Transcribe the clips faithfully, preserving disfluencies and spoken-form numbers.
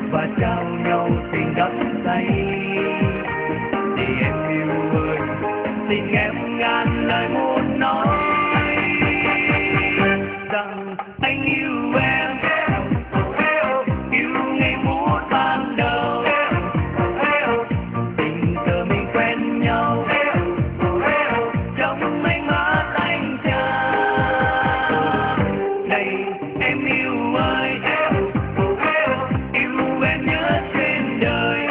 và trao nhau tình đắm say. Thì em yêu ơi, tình em ngàn lời muốn nói rằng anh yêu em, yêu ngày phút ban đầu, tình cờ mình quen nhau trong ánh mắt anh trai. Này em yêu ơi, yêu em nhất trên đời,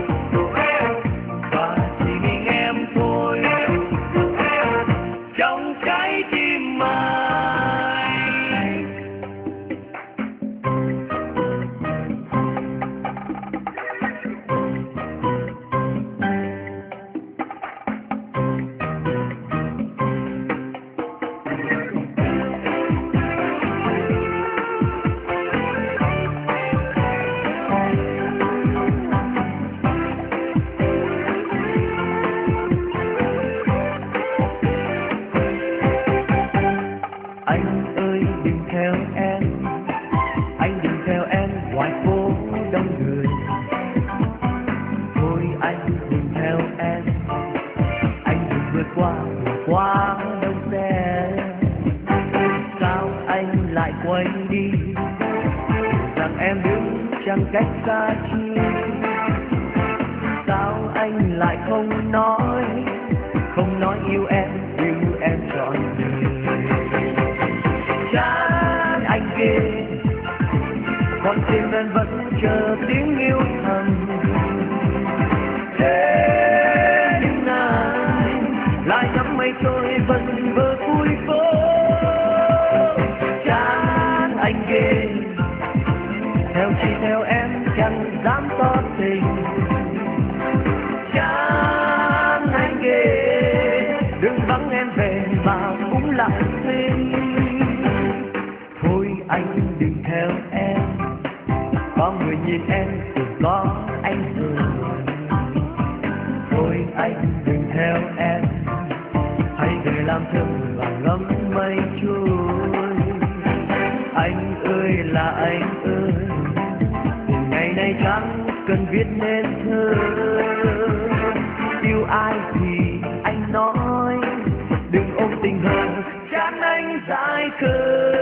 và chỉ mình em thôi trong trái tim anh. Anh ơi đừng theo em, anh đừng theo em ngoài phố đông người. Thôi anh đừng theo em, anh đừng vượt qua quá đông xe. Sao anh lại quay đi, rằng em đứng chẳng cách xa chi. Sao anh lại không nói, không nói yêu em, yêu em trọn đời. Chán anh ghê, con tim em vẫn chờ tiếng yêu thầm. Thế nhưng anh lại ngắm mây trôi vần vơ cuối phố. Chán anh ghê, theo chỉ theo em chẳng dám tỏ tình. Chán anh ghê, đừng vắng em về mà cũng lặng thinh. Thôi anh đừng theo em, có người nhìn em thì có anh rồi. Thôi anh đừng theo em, hãy về làm thơ và ngắm mây trôi. Anh ơi là anh ơi, từ ngày nay chẳng cần viết nên thơ. Yêu ai thì anh nói, đừng ôm tình hờn chán anh dại khờ.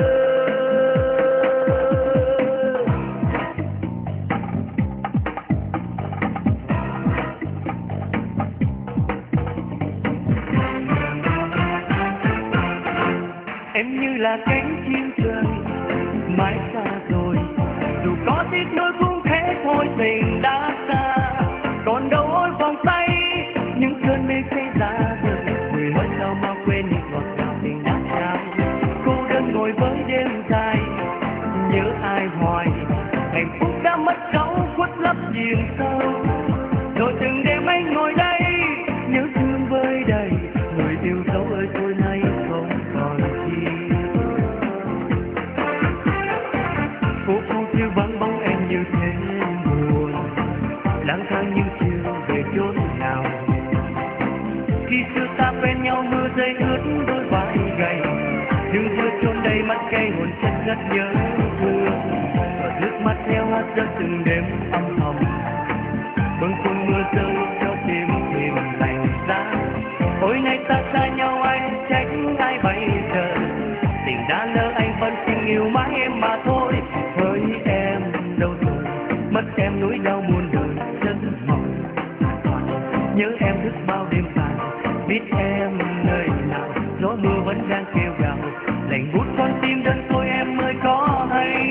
Em như là cánh chim trời mãi xa rồi, dù có tiếc nuối cũng thế thôi, tình đã xa. Còn đâu ôi vòng tay những cơn mê say ra rời, người hỏi sao mà quên đi ngọt ngào tình đã trao. Cô đơn ngồi với đêm dài, nhớ ai hoài, hạnh phúc đã mất dấu khuất lấp giềng sâu. Rồi từng đêm anh ngồi đây nhớ thương vơi đầy, người yêu dấu ơi tôi nay không còn chi. Phố phố thiếu vắng bóng em như thế buồn, lang thang như chiều về chốn nào. Khi xưa ta quen nhau mưa rơi ướt đôi vai gầy, nhưng giờ chốn đây mắt cay hồn chân rất nhớ thương. Và nước mắt theo hát rơi từng đêm âm thầm, bâng khuâng mưa rơi cho tim tìm lạnh giá. Ôi nay ta xa nhau anh trách ai bây giờ, tình đã lỡ anh vẫn xin yêu mãi em mà thôi. Hỡi em đâu rồi, mất em nỗi đau muôn đời rất mong. Nhớ em thức bao đêm dài, biết em nơi nào, gió mưa vẫn đang kêu gào. Lạnh buốt con tim đơn côi em mới có hay.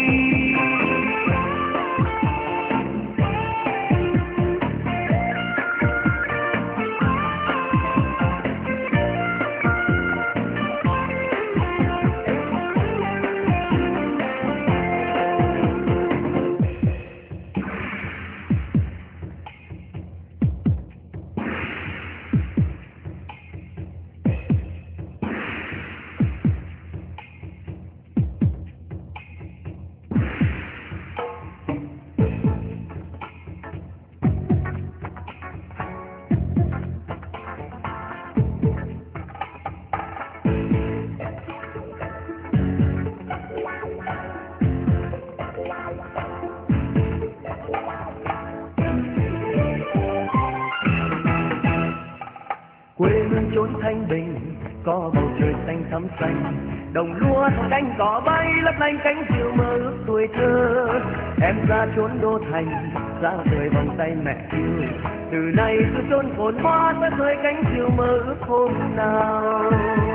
quê hương chốn thanh bình, có bầu trời xanh thắm xanh, đồng lúa cánh cỏ bay lấp lánh cánh diều mơ ước tuổi thơ. Em ra chốn đô thành, ra rời vòng tay mẹ yêu, từ nay từ chốn phồn hoa sẽ rơi cánh diều mơ ước hôm nào.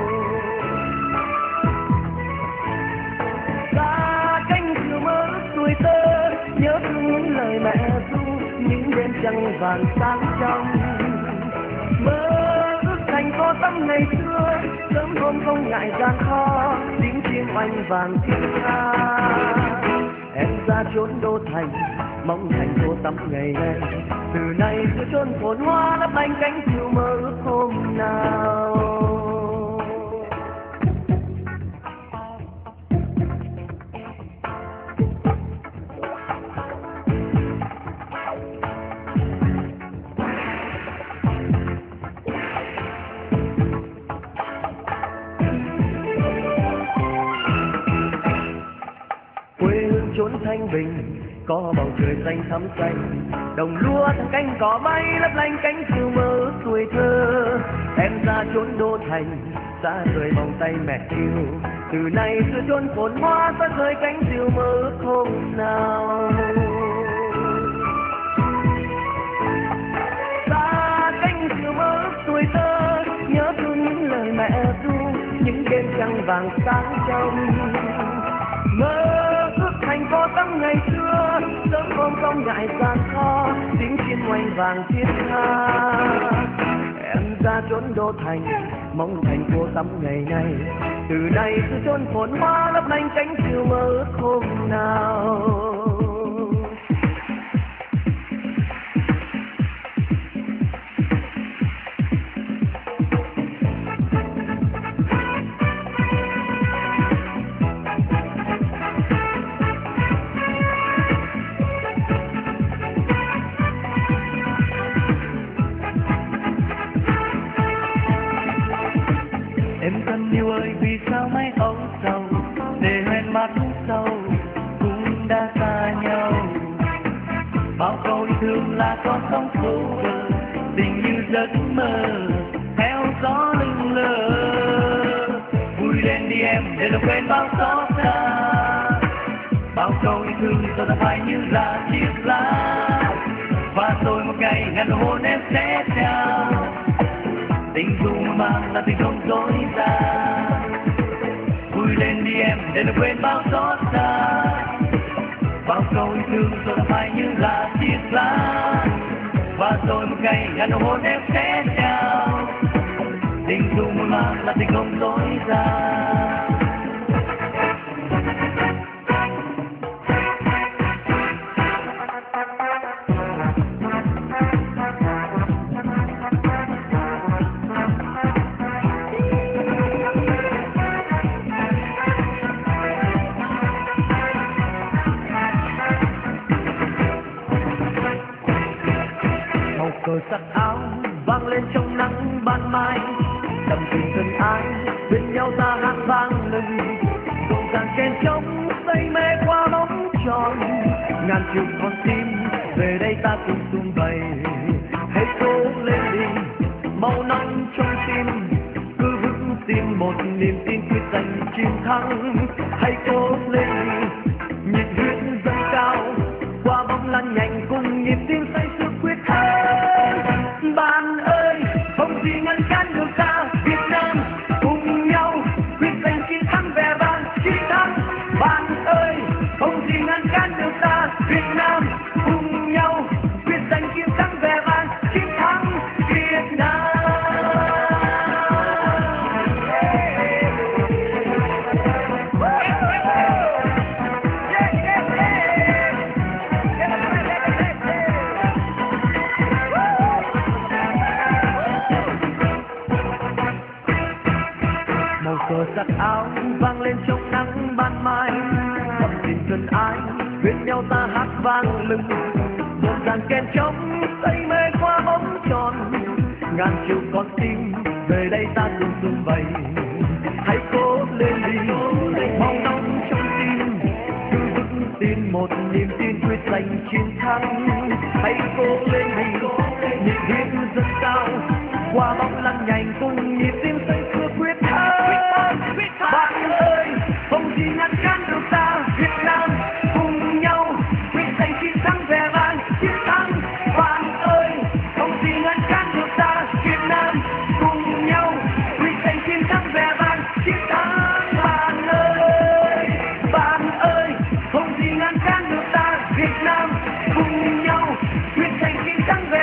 Ra cánh diều mơ ước tuổi thơ, nhớ thương những lời mẹ ru, những đêm trăng vàng sáng trong. Mơ ước thành có tấm ngày xưa, sớm hôm không ngại gian khó, tiếng chim oanh vàng thiên ca. Em ra chốn đô thành, mong thành cô tắm ngày nay, từ nay giữa chốn phồn hoa lấp lánh cánh diều mơ ước hôm nào. Chốn thanh bình, có bầu trời xanh thắm xanh, đồng lúa thăng cánh cỏ bay lấp lánh cánh diều mơ ước tuổi thơ. Em ra chốn đô thành, xa rời vòng tay mẹ yêu, từ nay giữa chốn phồn hoa sẽ rơi cánh diều mơ ước hôm nào. Xa cánh diều mơ ước tuổi thơ, nhớ thương những lời mẹ ru, những đêm trăng vàng sáng trong. Mơ thành có tấm ngày xưa, sớm hôm không ngại gian khó, tiếng chim oanh vàng thiết tha. Em ra chốn đô thành, mong thành cô tắm ngày nay, từ nay từ chốn phồn hoa lấp lánh cánh diều mơ ước hôm nào. Em thân yêu ơi, vì sao mãi âu sầu, để hẹn mắt sâu cũng đã xa nhau. Bao câu yêu thương là con sóng vô bờ, tình như giấc mơ theo gió lưng lờ. Vui lên đi em, để lòng quên bao xót xa. Bao câu yêu thương tôi đã phải như là chiếc lá, và rồi một ngày ngàn nụ hôn em sẽ trao. Tình dù mang là tình không dối ra. Vui lên đi em, để đừng quên bao xót xa. Bao câu yêu thương tôi đã phải như là chiếc lá, và rồi một ngày ngàn nụ hôn em sẽ trao. Tình dù mang là tình không dối ra. Cờ sắc áo vang lên trong nắng ban mai, đậm tình thân ái bên nhau ta hát vang lừng, rộn ràng chen trống say mê qua bóng tròn. Ngàn triệu con tim về đây ta cùng tung bay, hãy cố lên đi màu nắng trong tim, cứ vững tin một niềm tin quyết giành chiến thắng. Hãy cố lên đi, nhiệt huyết dâng cao qua bóng lăn nhanh cùng nhịp tim say sưa quyết thắng. Bạn ơi, không gì ngăn cản được ta, Việt Nam cùng nhau quyết giành chiến thắng vẻ vang chiến thắng. Bạn ơi, không gì ngăn cản được ta, Việt Nam cùng nhau quyết giành chiến thắng vẻ vang chiến thắng. Việt Nam. Cờ sắc áo vang lên trong nắng ban mai, dòng tình thân ái bên nhau ta hát vang lừng, rộn ràng kèn trống say mê qua bóng tròn. Ngàn triệu con tim về đây ta cùng tung bay, hãy cố lên đi mong nóng trong tim, cứ vững tin một niềm tin quyết giành chiến thắng. Hãy cố lên đi, nhiệt huyết dâng cao Qua bóng lăn nhanh cùng nhịp tim say sưa quyết thắng. Bạn ơi, không gì ngăn cản được ta Việt Nam cùng nhau quyết giành chiến thắng vẻ vang chiến thắng. Bạn ơi, không gì ngăn cản được ta Việt Nam cùng nhau quyết giành chiến thắng vẻ vang chiến thắng. Bạn ơi, bạn ơi, không gì ngăn cản được ta Việt Nam cùng nhau quyết giành chiến thắng vẻ